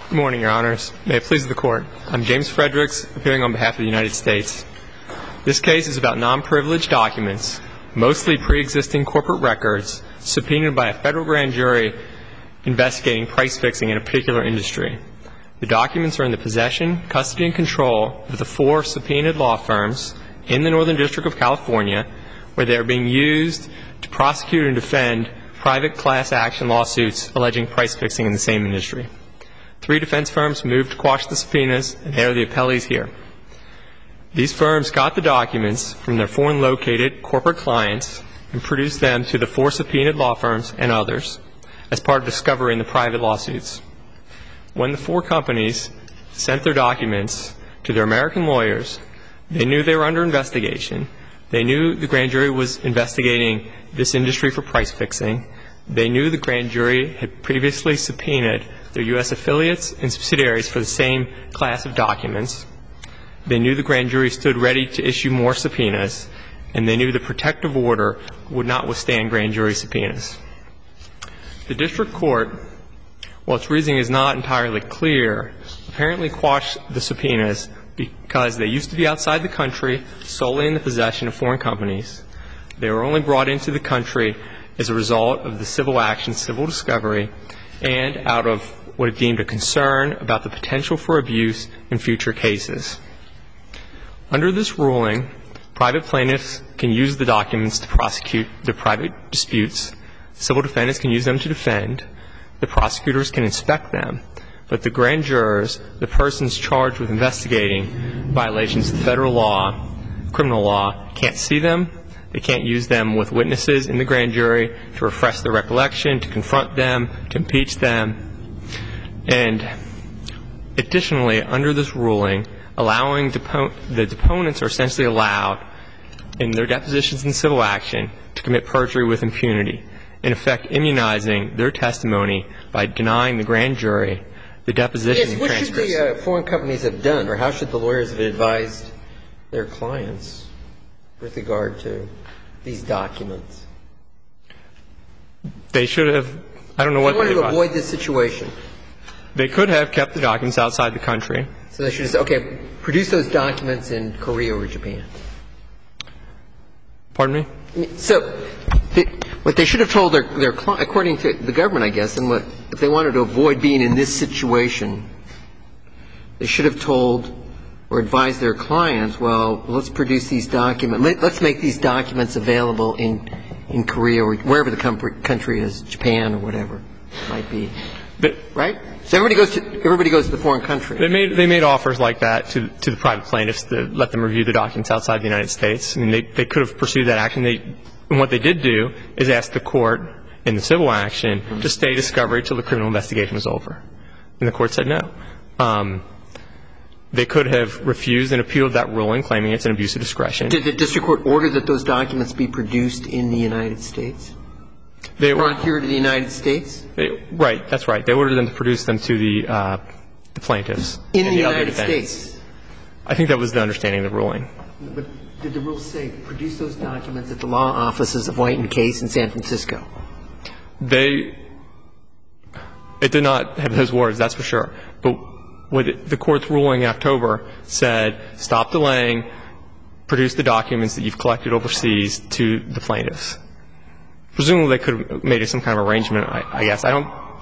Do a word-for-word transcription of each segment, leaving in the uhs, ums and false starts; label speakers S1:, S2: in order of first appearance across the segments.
S1: Good morning, Your Honors. May it please the Court. I'm James Fredericks, appearing on behalf of the United States. This case is about non-privileged documents, mostly pre-existing corporate records, subpoenaed by a federal grand jury investigating price fixing in a particular industry. The documents are in the possession, custody, and control of the four subpoenaed law firms in the Northern District of California, where they are being used to prosecute and defend private class action lawsuits alleging price fixing in the same industry. Three defense firms moved to quash the subpoenas, and they are the appellees here. These firms got the documents from their foreign-located corporate clients and produced them to the four subpoenaed law firms and others as part of discovery in the private lawsuits. When the four companies sent their documents to their American lawyers, they knew they were under investigation. They knew the grand jury was investigating this industry for price fixing. They knew the grand jury had previously subpoenaed their U S affiliates and subsidiaries for the same class of documents. They knew the grand jury stood ready to issue more subpoenas, and they knew the protective order would not withstand grand jury subpoenas. The district court, while its reasoning is not entirely clear, apparently quashed the subpoenas because they used to be outside the country, solely in the possession of foreign companies. They were only brought into the country as a result of the civil action, civil discovery, and out of what it deemed a concern about the potential for abuse in future cases. Under this ruling, private plaintiffs can use the documents to prosecute their private disputes. Civil defendants can use them to defend. The prosecutors can inspect them. But the grand jurors, the persons charged with investigating violations of federal law, criminal law, can't see them. They can't use them with witnesses in the grand jury to refresh their recollection, to confront them, to impeach them. And additionally, under this ruling, allowing depo- the deponents are essentially allowed in their depositions in civil action to commit perjury with impunity, in effect immunizing their testimony by denying the grand jury the deposition
S2: yes, what
S1: transcripts.
S2: should the uh, foreign companies have done, or how should the lawyers have advised their clients with regard to these documents?
S1: They should have, I don't know what they
S2: wanted
S1: advised.
S2: to avoid this situation.
S1: They could have kept the documents outside the country.
S2: So they should have said, okay, produce those documents in Korea or Japan.
S1: Pardon me?
S2: So they, what they should have told their, their client, according to the government, I guess, and what if they wanted to avoid being in this situation, they should have told or advised their clients, well, let's produce these documents. Let, let's make these documents available in in Korea or wherever the com- country is, Japan or whatever it might be. But, right? So everybody goes to everybody goes to the foreign country.
S1: They made they made offers like that to to the private plaintiffs to let them review the documents outside the United States. I mean, they they could have pursued that action. They and what they did do is ask the court in the civil action mm-hmm. to stay discovery until the criminal investigation was over, and the court said no. Um, they could have refused and appealed that ruling, claiming it's an abuse of discretion.
S2: Did the district court order that those documents be produced in the United States?
S1: They were
S2: brought here to the United States?
S1: They, right, that's right. They ordered them to produce them to the, uh, the plaintiffs.
S2: In the,
S1: the
S2: United States?
S1: I think that was the understanding of the ruling.
S2: But did the rule say produce those documents at the law offices of White and Case in San Francisco?
S1: They – it did not have those words, that's for sure. But what it, the court's ruling in October said, stop delaying, produce the documents that you've collected overseas to the plaintiffs. Presumably they could have made some kind of arrangement, I, I guess. I don't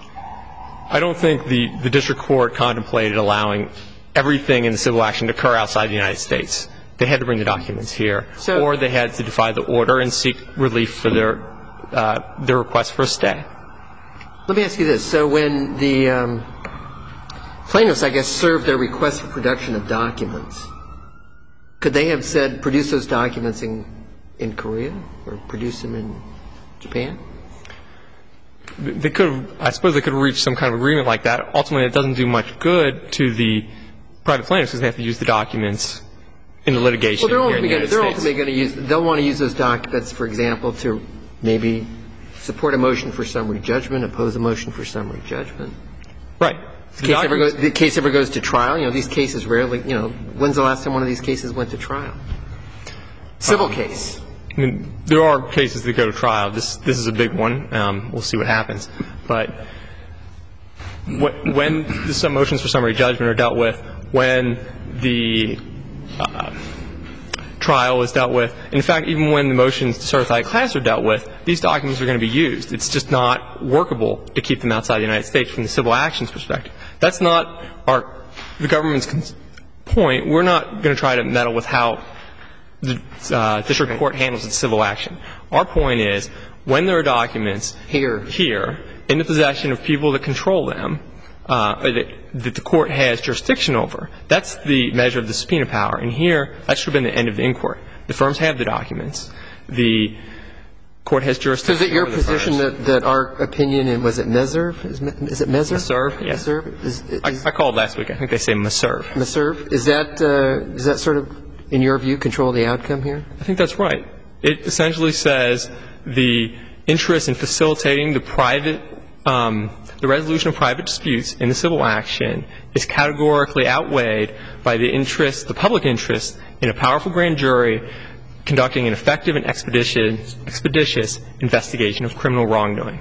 S1: I don't think the, the district court contemplated allowing everything in the civil action to occur outside the United States. They had to bring the documents here.
S2: So,
S1: or they had to defy the order and seek relief for their uh, their request for a stay.
S2: Let me ask you this. So when the um, plaintiffs, I guess, served their request for production of documents, could they have said produce those documents in, in Korea or produce them in Japan?
S1: They could have, I suppose they could have reached some kind of agreement like that. Ultimately, it doesn't do much good to the private plaintiffs because they have to use the documents in the litigation
S2: well,
S1: here in the United
S2: they're
S1: States.
S2: ultimately going to use, they'll want to use those documents, for example, to maybe support a motion for summary judgment, oppose a motion for summary judgment.
S1: Right.
S2: The case, ever goes, the case ever goes to trial. You know, these cases rarely, you know, when's the last time one of these cases went to trial? Civil um, case.
S1: I mean, there are cases that go to trial. This this is a big one. Um, we'll see what happens. But when the motions for summary judgment are dealt with, when the uh, trial is dealt with. In fact, even when the motions to certify a class are dealt with, these documents are going to be used. It's just not workable to keep them outside the United States from the civil actions perspective. That's not our the government's point. We're not going to try to meddle with how the uh, district court handles its civil action. Our point is, when there are documents
S2: here,
S1: here in the possession of people that control them, uh, that, that the court has jurisdiction over, that's the measure of the subpoena power. And here, that should have been the end of the inquiry. The firms have the documents. The court has jurisdiction.
S2: So is it your
S1: over the
S2: position that, that our opinion in, was it Meserve? Is, is it Meserve?
S1: Meserve, yes.
S2: Meserve? Is, is,
S1: I, I called last week. I think they say Meserve.
S2: Meserve? Is that, uh, is that sort of, in your view, control the outcome here?
S1: I think that's right. It essentially says the interest in facilitating the private, um, the resolution of private disputes in the civil action is categorically outweighed by the interest, the public interest, in a powerful grand jury conducting an effective and expeditious, expeditious investigation of criminal wrongdoing.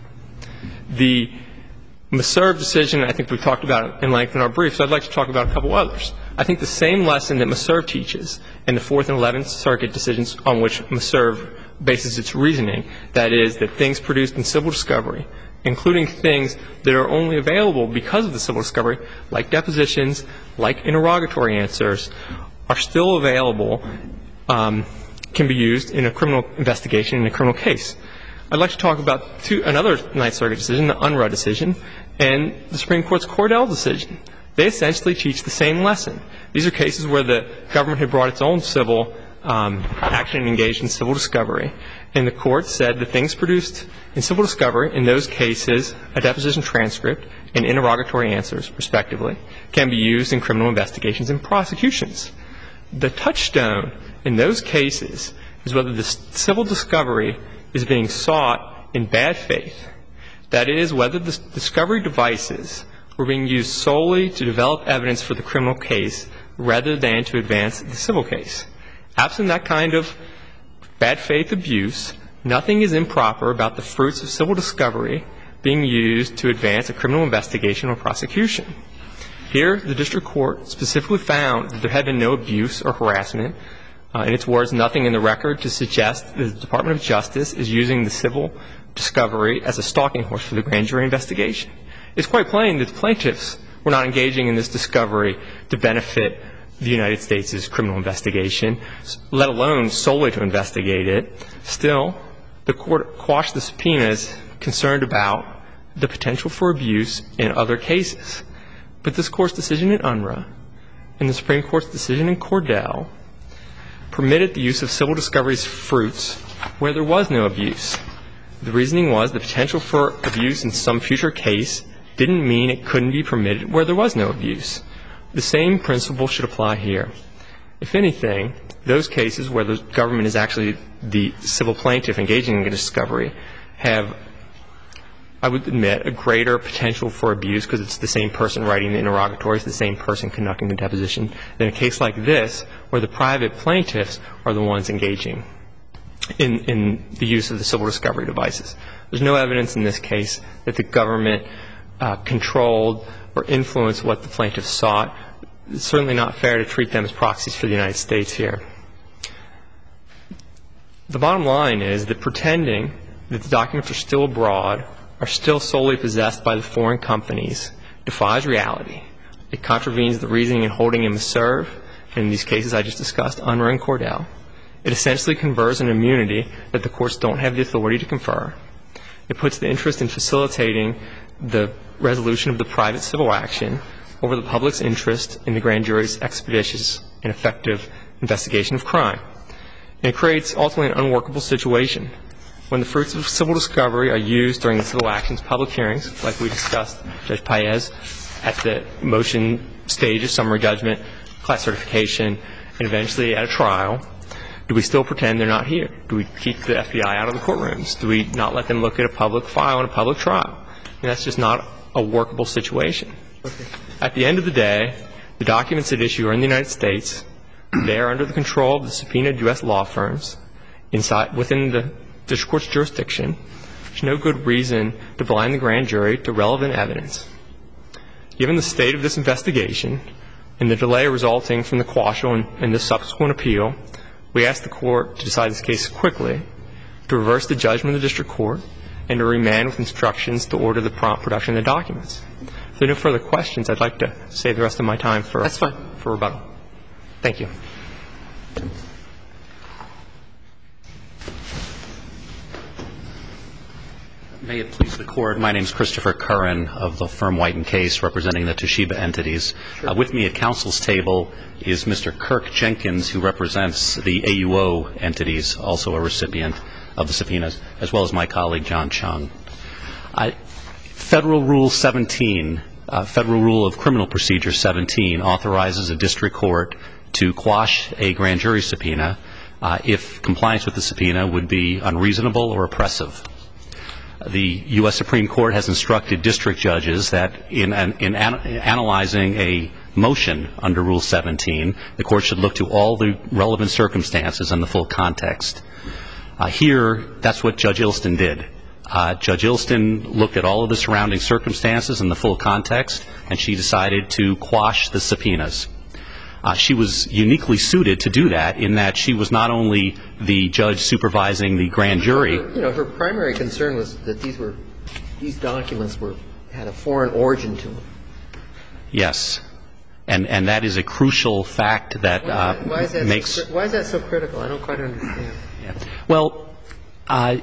S1: The Meserve decision, I think we've talked about in length in our brief, so I'd like to talk about a couple others. I think the same lesson that Meserve teaches in the Fourth and Eleventh Circuit decisions on which Meserve bases its reasoning, that is, that things produced in civil discovery, including things that are only available because of the civil discovery, like depositions, like interrogatory answers, are still available, um, can be used in a criminal investigation, in a criminal case. I'd like to talk about two, another Ninth Circuit decision, the Unruh decision, and the Supreme Court's Cordell decision. They essentially teach the same lesson. These are cases where the government had brought its own civil um, action and engaged in civil discovery, and the court said that things produced in civil discovery, in those cases, a deposition transcript and interrogatory answers, respectively, can be used in criminal investigations and prosecutions. The touchstone in those cases is whether the civil discovery is being sought in bad faith. That is, whether the discovery devices were being used solely to develop evidence for the criminal case rather than to advance the civil case. Absent that kind of bad faith abuse, nothing is improper about the fruits of civil discovery being used to advance a criminal investigation or prosecution. Here, the district court specifically found that there had been no abuse or harassment. Uh, in its words, nothing in the record to suggest that the Department of Justice is using the civil discovery as a stalking horse for the grand jury investigation. It's quite plain that the plaintiffs were not engaging in this discovery to benefit the United States' criminal investigation, let alone solely to investigate it. Still, the court quashed the subpoenas concerned about the potential for abuse in other cases. But this Court's decision in Unruh and the Supreme Court's decision in Cordell permitted the use of civil discovery's fruits where there was no abuse. The reasoning was the potential for abuse in some future case didn't mean it couldn't be permitted where there was no abuse. The same principle should apply here. If anything, those cases where the government is actually the civil plaintiff engaging in a discovery have, I would admit, a greater potential for abuse because it's the same person writing the interrogatories, the same person conducting the deposition, than a case like this where the private plaintiffs are the ones engaging in, in the use of the civil discovery devices. There's no evidence in this case that the government uh, controlled or influenced what the plaintiffs sought. It's certainly not fair to treat them as proxies for the United States here. The bottom line is that pretending that the documents are still abroad, are still solely possessed by the foreign companies, defies reality. It contravenes the reasoning and holding in Meserve, and in these cases I just discussed, Unruh and Cordell. It essentially confers an immunity that the courts don't have the authority to confer. It puts the interest in facilitating the resolution of the private civil action over the public's interest in the grand jury's expeditious and effective investigation of crime. And it creates ultimately an unworkable situation. When the fruits of civil discovery are used during the civil actions public hearings, like we discussed, Judge Paez, at the motion stage of summary judgment, class certification, and eventually at a trial, do we still pretend they're not here? Do we keep the F B I out of the courtrooms? Do we not let them look at a public file in a public trial? And that's just not a workable situation. Okay. At the end of the day, the documents at issue are in the United States. They are under the control of the subpoenaed U S law firms inside, within the district court's jurisdiction. There's no good reason to blind the grand jury to relevant evidence. Given the state of this investigation and the delay resulting from the quashal and, and the subsequent appeal, we ask the Court to decide this case quickly, to reverse the judgment of the District Court, and to remand with instructions to order the prompt production of the documents. If there are no further questions, I'd like to save the rest of my time for,
S2: That's fine.
S1: for rebuttal. Thank you.
S3: May it please the Court, my name is Christopher Curran of the firm White and Case, representing the Toshiba entities. Sure. Uh, with me at counsel's table is Mister Kirk Jenkins, who represents the A U O entities, also a recipient of the subpoenas, as well as my colleague John Chung. Uh, Federal Rule seventeen, uh, Federal Rule of Criminal Procedure seventeen, authorizes a district court to quash a grand jury subpoena uh, if compliance with the subpoena would be unreasonable or oppressive. The U S Supreme Court has instructed district judges that in, an, in an, analyzing a motion under Rule seventeen, the court should look to all the relevant circumstances and the full context. Uh, here, that's what Judge Ilston did. Uh, Judge Ilston looked at all of the surrounding circumstances and the full context, and she decided to quash the subpoenas. Uh, she was uniquely suited to do that in that she was not only the judge supervising the grand jury.
S2: Her, you know, her primary concern was that these were, these documents were, had a foreign origin to them.
S3: Yes. And, and that is a crucial fact that uh,
S2: why, why is that
S3: makes...
S2: So, why is that so critical? I don't quite understand.
S3: Yeah. Well, uh,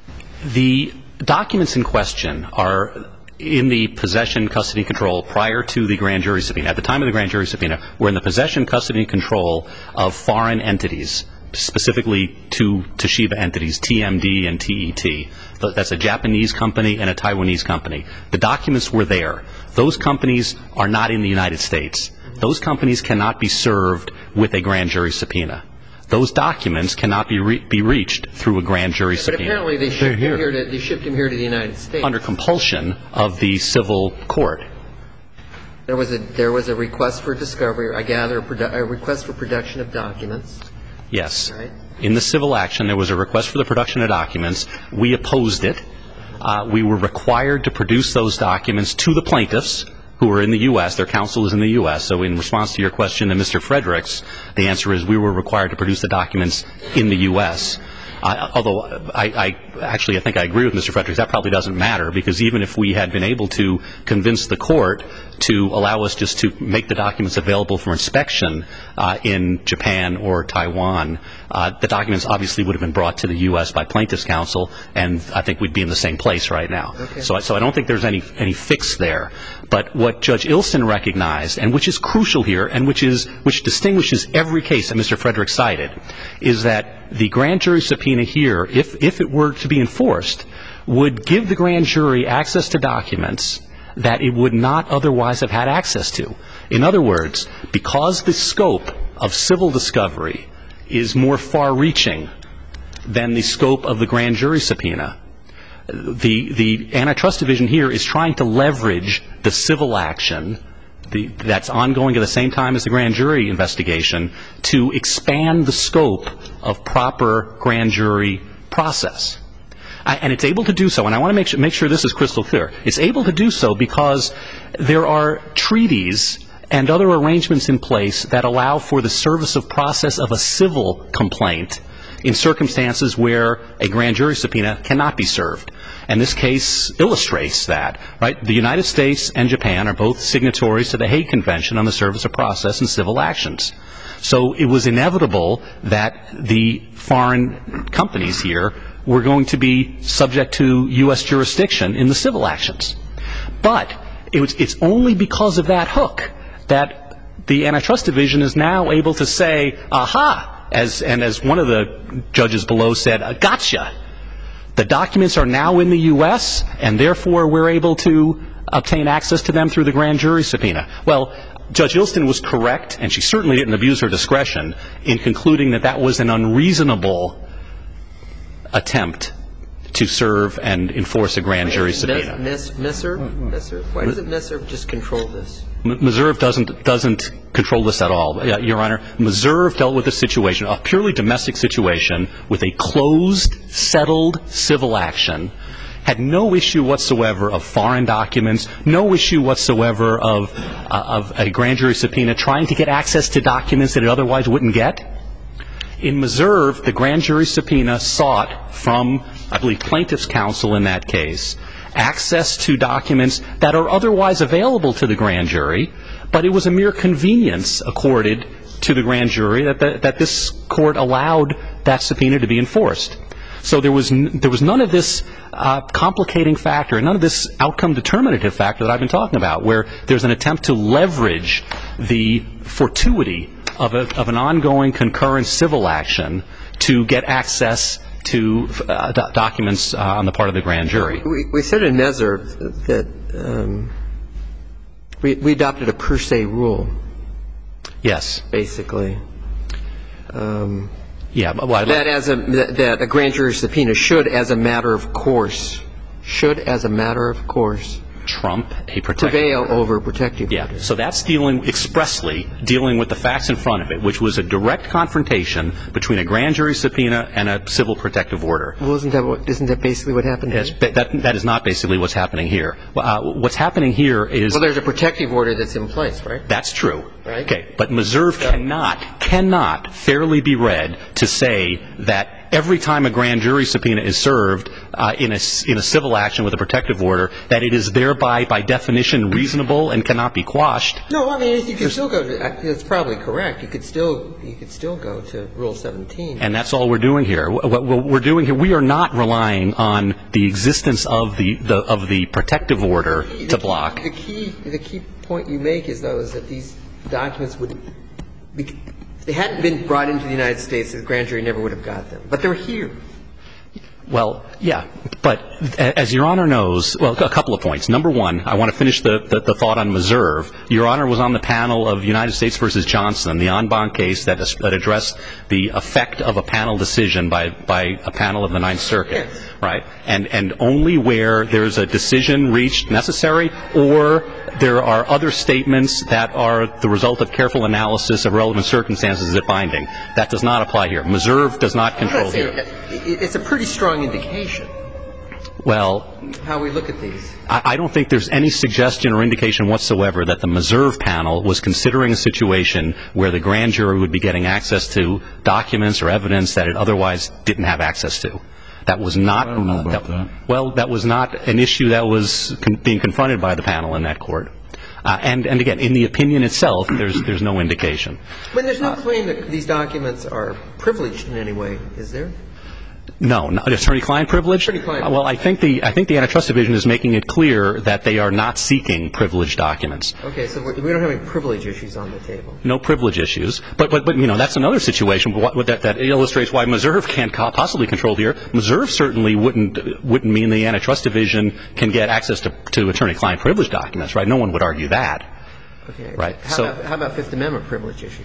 S3: the documents in question are in the possession, custody, and control prior to the grand jury subpoena. At the time of the grand jury subpoena, we're in the possession, custody, and control of foreign entities, specifically two Toshiba entities, T M D and T E T. That's a Japanese company and a Taiwanese company. The documents were there. Those companies are not in the United States. Those companies cannot be served with a grand jury subpoena. Those documents cannot be re- be reached through a grand jury
S2: But
S3: subpoena.
S2: apparently they shipped, him here to, they shipped him here to the United States.
S3: Under compulsion of the civil court.
S2: There was a there was a request for discovery, I gather, a, produ- a request for production of documents.
S3: Yes.
S2: Right.
S3: In the civil action, there was a request for the production of documents. We opposed it. Uh, we were required to produce those documents to the plaintiffs, who are in the U S. Their counsel is in the U S. So in response to your question to Mister Fredericks, the answer is we were required to produce the documents in the U S. Uh, although I, I actually I think I agree with Mister Fredericks, that probably doesn't matter, because even if we had been able to convince the court to allow us just to make the documents available for inspection uh, in Japan or Taiwan, uh, the documents obviously would have been brought to the U S by plaintiffs' counsel, and I think we'd be in the same place right now.
S2: Okay.
S3: So, so I don't think there's any any fix there. But what Judge Ilston recognized, and which is crucial here, and which is which distinguishes every case that Mister Fredericks cited, is that the grand jury subpoena here, if if it were to be enforced, would give the grand jury access to documents that it would not otherwise have had access to. In other words, because the scope of civil discovery is more far-reaching than the scope of the grand jury subpoena, the the antitrust division here is trying to leverage the civil action the, that's ongoing at the same time as the grand jury investigation to expand the scope of proper grand jury process. I, and it's able to do so, and I want to make sure, make sure this is crystal clear. It's able to do so because there are treaties and other arrangements in place that allow for the service of process of a civil complaint in circumstances where a grand jury subpoena cannot be served. And this case illustrates that, right? The United States and Japan are both signatories to the Hague Convention on the service of process in civil actions. So it was inevitable that the foreign companies here were going to be subject to U S jurisdiction in the civil actions. But it was, it's only because of that hook that the antitrust division is now able to say, aha, as and as one of the judges below said, gotcha. The documents are now in the U S, and therefore we're able to obtain access to them through the grand jury subpoena. Well, Judge Ilston was correct, and she certainly didn't abuse her discretion in concluding that that was an unreasonable attempt to serve and enforce a grand jury subpoena.
S2: Miss, miss, Messer? Messer? Why doesn't Messer just control this?
S3: Meserve doesn't doesn't control this at all, Your Honor. Meserve dealt with a situation, a purely domestic situation, with a closed, settled civil action, had no issue whatsoever of foreign documents, no issue whatsoever of, uh, of a grand jury subpoena trying to get access to documents that it otherwise wouldn't get. In Meserve, the grand jury subpoena sought from, I believe, plaintiff's counsel in that case, access to documents that are otherwise available to the grand jury, but it was a mere convenience accorded to the grand jury that, the, that this court allowed that subpoena to be enforced. So there was, n- there was none of this uh, complicating factor, none of this outcome determinative factor that I've been talking about, where there's an attempt to leverage the fortuity of, a, of an ongoing concurrent civil action to get access to uh, do- documents uh, on the part of the grand jury.
S2: We, we said in Meserve that um, we, we adopted a per se rule.
S3: Yes.
S2: Basically. Um,
S3: yeah. Well,
S2: that as a that a grand jury subpoena should, as a matter of course, should as a matter of course,
S3: trump a protective
S2: prevail
S3: order.
S2: over protective
S3: Yeah.
S2: order.
S3: So that's dealing expressly dealing with the facts in front of it, which was a direct confrontation between a grand jury subpoena and a civil protective order.
S2: Well, isn't that what, isn't that basically what happened here?
S3: Yes, that that is not basically what's happening here. Uh, what's happening here is
S2: Well, there's a protective order that's in place, right?
S3: that's true.
S2: Right.
S3: Okay, but Meserve cannot cannot fairly be read to say that every time a grand jury subpoena is served uh, in a in a civil action with a protective order, that it is thereby, by definition, reasonable and cannot be quashed.
S2: No, I mean you could still go to. That's probably correct. You could still you could still go to Rule seventeen.
S3: And that's all we're doing here. What we're doing here, we are not relying on the existence of the, the of the protective order
S2: the
S3: to
S2: key,
S3: block.
S2: The key the key point you make is though is that these documents would be, if they hadn't been brought into the United States, the grand jury never would have got them. But they're here.
S3: Well, yeah, but as Your Honor knows, well, a couple of points. Number one, I want to finish the, the, the thought on Meserve. Your Honor was on the panel of United States versus Johnson, the en banc case that, that addressed the effect of a panel decision by, by a panel of the Ninth Circuit,
S2: yes.
S3: right? And, and only where there's a decision reached necessary or there are other statements that are the result of careful analysis of relevant circumstances is it binding. That does not apply here. Meserve does not control here.
S2: It's a pretty strong indication.
S3: Well,
S2: how we look at these.
S3: I, I don't think there's any suggestion or indication whatsoever that the Meserve panel was considering a situation where the grand jury would be getting access to documents or evidence that it otherwise didn't have access to. That was not.
S4: I don't know about
S3: that,
S4: that.
S3: Well, that was not an issue that was con- being confronted by the panel in that court. Uh, and, and again, in the opinion itself, there's there's no indication.
S2: But there's no claim that these documents are privileged in any way, is there?
S3: No, not attorney-client privilege.
S2: Attorney-client.
S3: Uh, well, I think the I think the Antitrust Division is making it clear that they are not seeking privileged documents.
S2: Okay, so we don't have any privilege issues on the table.
S3: No privilege issues, but but but you know that's another situation. What, what that, that illustrates why Meserve can't co- possibly control here. Meserve certainly wouldn't wouldn't mean the Antitrust Division can get access to, to attorney-client privilege documents, right? No one would argue that.
S2: Okay.
S3: Right.
S2: How,
S3: So-
S2: about, how about Fifth Amendment privilege issues?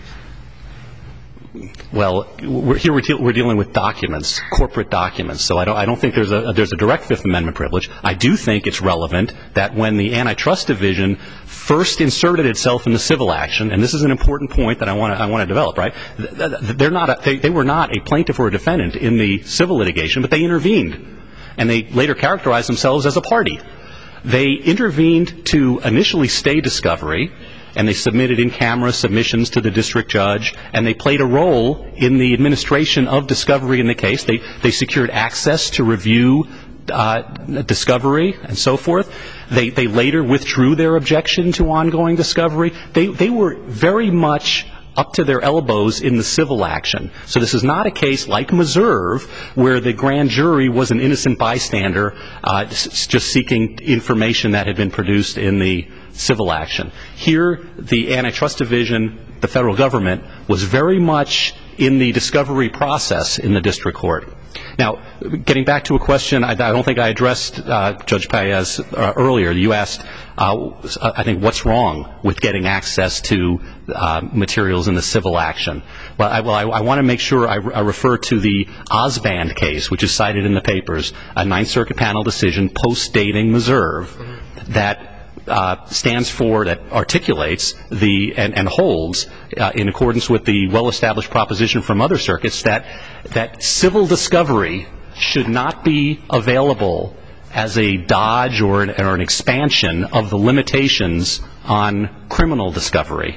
S3: Well, we're, here we're, de- we're dealing with documents, corporate documents. So I don't, I don't think there's a there's a direct Fifth Amendment privilege. I do think it's relevant that when the Antitrust Division first inserted itself in the civil action, and this is an important point that I want to I want to develop, right? They're not a, they, they were not a plaintiff or a defendant in the civil litigation, but they intervened, and they later characterized themselves as a party. They intervened to initially stay discovery, and they submitted in-camera submissions to the district judge, and they played a role in the administration of discovery in the case. They they secured access to review uh, discovery and so forth. They they later withdrew their objection to ongoing discovery. They they were very much up to their elbows in the civil action. So this is not a case like Meserve, where the grand jury was an innocent bystander uh, just seeking information that had been produced in the civil action. Here, the Antitrust Division, the federal government, was very much in the discovery process in the district court. Now, getting back to a question I, I don't think I addressed, uh, Judge Paez, uh, earlier. You asked, uh, I think, what's wrong with getting access to uh, materials in the civil action? Well, I, well, I, I want to make sure I, I refer to the Osband case, which is cited in the papers, a Ninth Circuit panel decision post-dating Meserve that Uh, stands for, that articulates the and, and holds uh, in accordance with the well-established proposition from other circuits that that civil discovery should not be available as a dodge or an, or an expansion of the limitations on criminal discovery.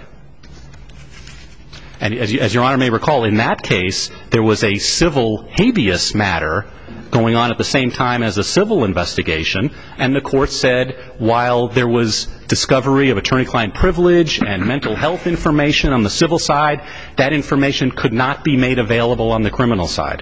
S3: And as, you, as Your Honor may recall, in that case, there was a civil habeas matter going on at the same time as a civil investigation, and the court said while there was discovery of attorney-client privilege and mental health information on the civil side, that information could not be made available on the criminal side.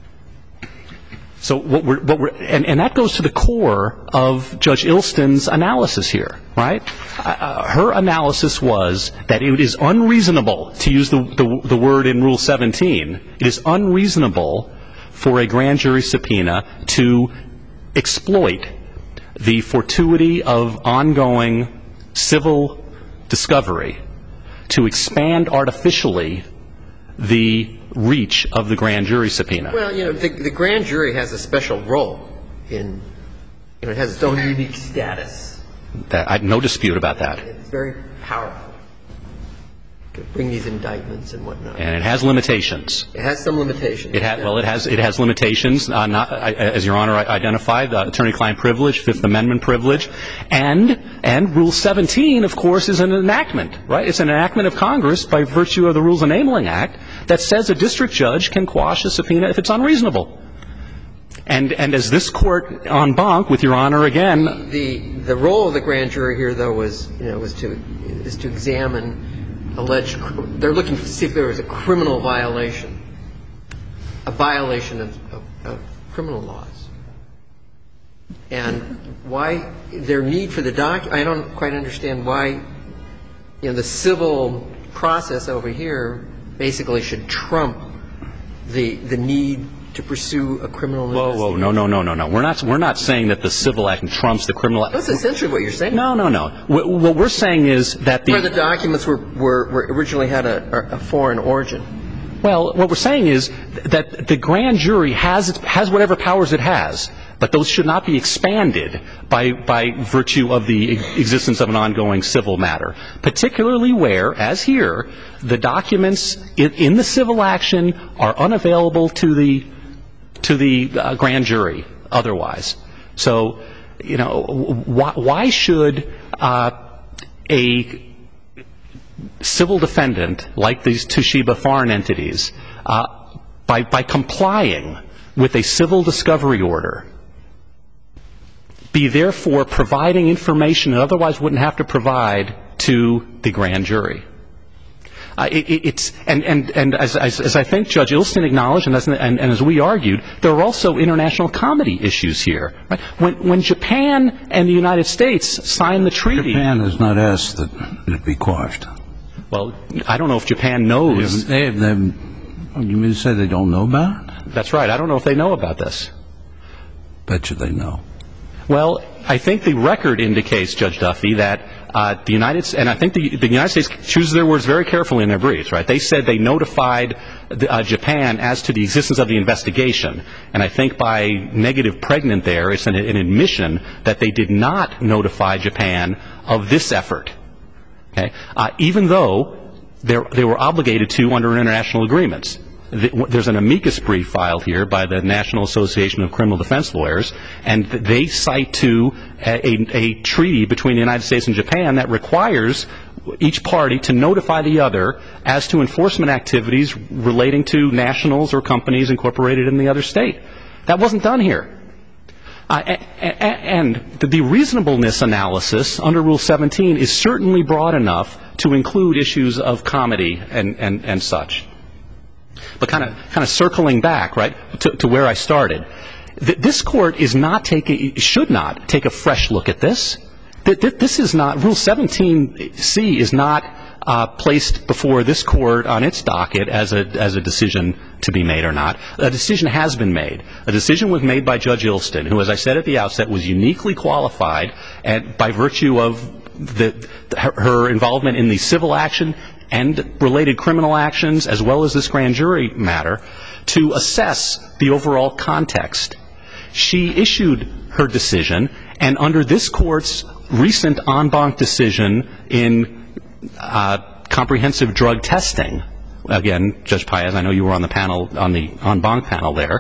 S3: So what we're, what we're and, and that goes to the core of Judge Ilston's analysis here, right? Uh, her analysis was that it is unreasonable, to use the, the, the word in Rule seventeen, it is unreasonable for a grand jury subpoena to exploit the fortuity of ongoing civil discovery to expand artificially the reach of the grand jury subpoena.
S2: Well, you know, the, the grand jury has a special role in, you know, it has its own unique status.
S3: That, I, no dispute about that.
S2: It's very powerful to bring these indictments and whatnot.
S3: And it has limitations.
S2: It has some limitations.
S3: It ha- well, it has it has limitations. Uh, not, uh, as Your Honor identified, uh, attorney-client privilege, Fifth Amendment privilege, and and Rule seventeen, of course, is an enactment, right? It's an enactment of Congress by virtue of the Rules Enabling Act that says a district judge can quash a subpoena if it's unreasonable. And and as this court en banc, with Your Honor again,
S2: the the role of the grand jury here, though, was you know was to is to examine alleged. They're looking to see if there was a criminal violation, a violation of, of, of criminal laws, and why their need for the doc. I don't quite understand why, you know, the civil process over here basically should trump the the need to pursue a criminal
S3: investigation. Whoa, whoa, no, no, no, no, no. We're not, we're not saying that the civil act trumps the criminal act.
S2: That's essentially what you're saying.
S3: No, no, no. What, what we're saying is that the...
S2: Where the documents were, were, were originally had a, a foreign origin.
S3: Well, what we're saying is that the grand jury has, has whatever powers it has, but those should not be expanded by, by virtue of the existence of an ongoing civil matter, particularly where, as here, the documents in, in the civil action are unavailable to the to the uh, grand jury otherwise. So, you know, why, why should uh, a civil defendant like these Toshiba foreign entities, uh, by, by complying with a civil discovery order, be therefore providing information it otherwise wouldn't have to provide to the grand jury? Uh, it, it's and and and as, as as I think Judge Ilston acknowledged, and as and, and as we argued, there are also international comedy issues here. Right? When when Japan and the United States signed the treaty,
S4: Japan has not asked that it be quashed.
S3: Well, I don't know if Japan knows.
S4: They have, they have, you mean to say they don't know about it?
S3: That's right. I don't know if they know about this.
S4: Bet you they know.
S3: Well, I think the record indicates, Judge Duffy, that uh, the United and I think the, the United States chooses their words very carefully in their briefs. Right? They said they notified the, uh, Japan as to the existence of the investigation, and I think by negative pregnant there, it's an, an admission that they did not notify Japan of this effort. Okay, uh, even though they were obligated to under international agreements. There's an amicus brief filed here by the National Association of Criminal Defense Lawyers, and they cite to a, a, a treaty between the United States and Japan that requires each party to notify the other as to enforcement activities relating to nationals or companies incorporated in the other state. That wasn't done here. Uh, and the reasonableness analysis under Rule seventeen is certainly broad enough to include issues of comedy and, and, and such. But kind of kind of circling back, right, to, to where I started, th- this court is not taking, should not take a fresh look at this. Th- th- this is not, Rule seventeen C is not uh, placed before this court on its docket as a as a decision to be made or not. A decision has been made. A decision was made by Judge Ilston, who, as I said at the outset, was uniquely qualified and by virtue of the, her, her involvement in the civil action and related criminal actions, as well as this grand jury matter, to assess the overall context. She issued her decision, and under this court's recent en banc decision in uh, comprehensive drug testing, again, Judge Paez, I know you were on the panel, on the en banc panel there,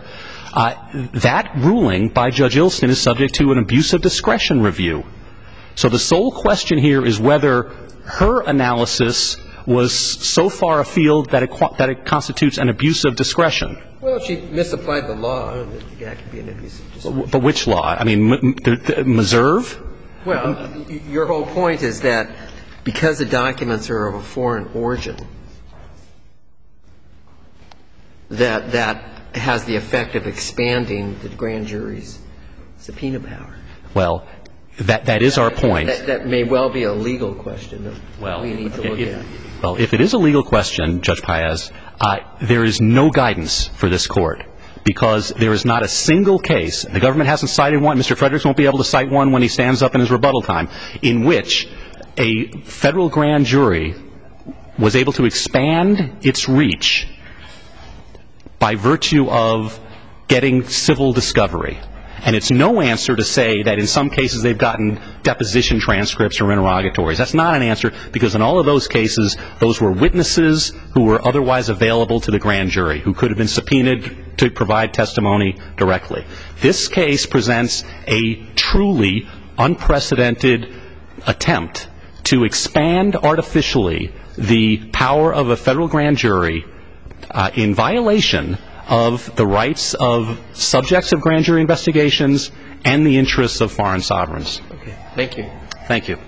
S3: Uh, that ruling by Judge Ilston is subject to an abuse of discretion review. So the sole question here is whether her analysis was so far afield that it, that it constitutes an abuse of discretion.
S2: Well, she misapplied the law. That could be an abuse of discretion.
S3: But which law? I mean, Meserve?
S2: Well, your whole point is that because the documents are of a foreign origin, that that has the effect of expanding the grand jury's subpoena power.
S3: Well, that that is our point.
S2: That, that may well be a legal question that
S3: well,
S2: we need to look
S3: if,
S2: at.
S3: Well, if it is a legal question, Judge Paez, uh, there is no guidance for this Court, because there is not a single case, the government hasn't cited one, Mister Fredericks won't be able to cite one when he stands up in his rebuttal time, in which a federal grand jury was able to expand its reach by virtue of getting civil discovery. And it's no answer to say that in some cases they've gotten deposition transcripts or interrogatories. That's not an answer, because in all of those cases, those were witnesses who were otherwise available to the grand jury, who could have been subpoenaed to provide testimony directly. This case presents a truly unprecedented attempt to expand artificially the power of a federal grand jury uh, in violation of the rights of subjects of grand jury investigations and the interests of foreign sovereigns.
S2: Okay. Thank you.
S3: Thank you.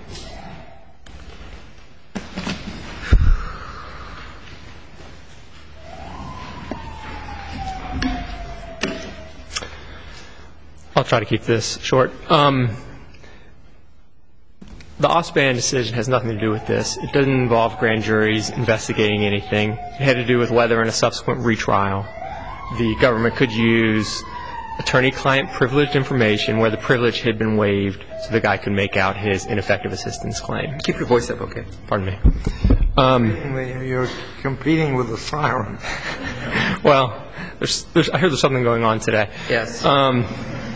S1: I'll try to keep this short. Um, the Osband decision has nothing to do with this. It doesn't involve grand juries investigating anything. It had to do with whether in a subsequent retrial the government could use attorney-client privileged information where the privilege had been waived so the guy could make out his ineffective assistance claim.
S2: Keep your voice up, okay?
S1: Pardon me. Um,
S5: You're competing with the siren.
S1: well, there's, there's, I heard there's something going on today.
S2: Yes.
S1: Um,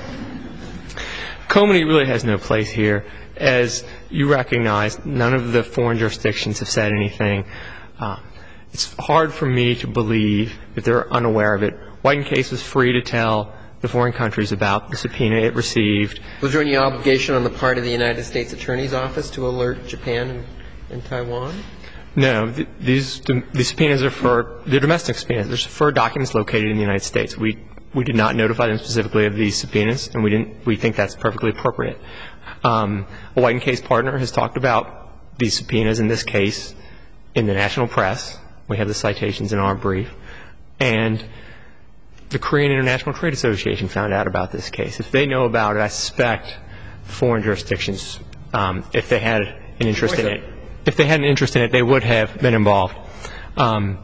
S1: Comity really has no place here. As you recognize, none of the foreign jurisdictions have said anything. Uh, It's hard for me to believe that they're unaware of it. White and Case was free to tell the foreign countries about the subpoena it received.
S2: Was there any obligation on the part of the United States Attorney's Office to alert Japan and, and Taiwan?
S1: No. Th- these, these subpoenas are for, they're domestic subpoenas. They're for documents located in the United States. We, we did not notify them specifically of these subpoenas, and we didn't, we think that's perfectly appropriate. Um, a White and Case partner has talked about these subpoenas in this case in the national press. We have the citations in our brief. And the Korean International Trade Association found out about this case. If they know about it, I suspect foreign jurisdictions, um, if they had an interest in it, if they had an interest in it, they would have been involved. Um,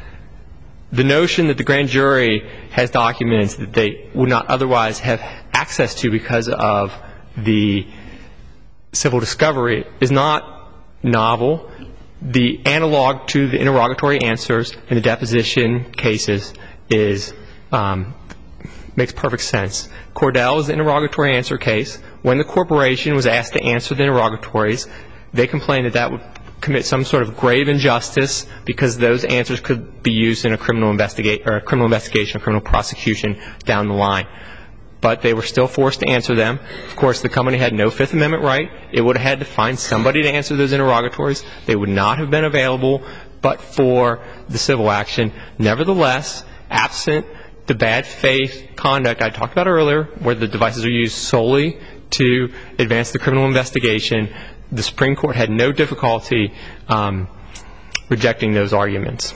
S1: the notion that the grand jury has documents that they would not otherwise have access to because of the civil discovery is not novel. The analog to the interrogatory answers in the deposition cases is um, makes perfect sense. Cordell is the interrogatory answer case. When the corporation was asked to answer the interrogatories, they complained that that would commit some sort of grave injustice because those answers could be used in a criminal investigate or a criminal investigation or criminal prosecution down the line. But they were still forced to answer them. Of course, the company had no Fifth Amendment right. It would have had to find somebody to answer those interrogatories. They would not have been available but for the civil action. Nevertheless, absent the bad faith conduct I talked about earlier, where the devices are used solely to advance the criminal investigation, the Supreme Court had no difficulty um, rejecting those arguments.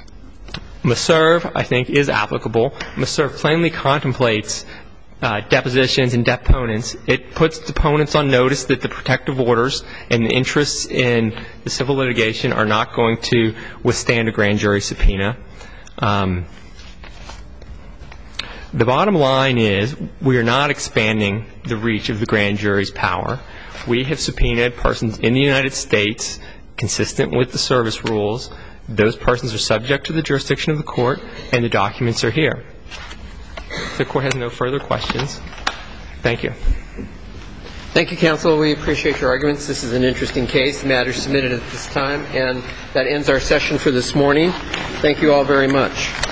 S1: Meserve, I think, is applicable. Meserve plainly contemplates Uh, depositions and deponents. It puts deponents on notice that the protective orders and the interests in the civil litigation are not going to withstand a grand jury subpoena. Um, the bottom line is we are not expanding the reach of the grand jury's power. We have subpoenaed persons in the United States consistent with the service rules. Those persons are subject to the jurisdiction of the court, and the documents are here. If the Court has no further questions, thank you.
S2: Thank you, counsel. We appreciate your arguments. This is an interesting case. The matter is submitted at this time, and that ends our session for this morning. Thank you all very much.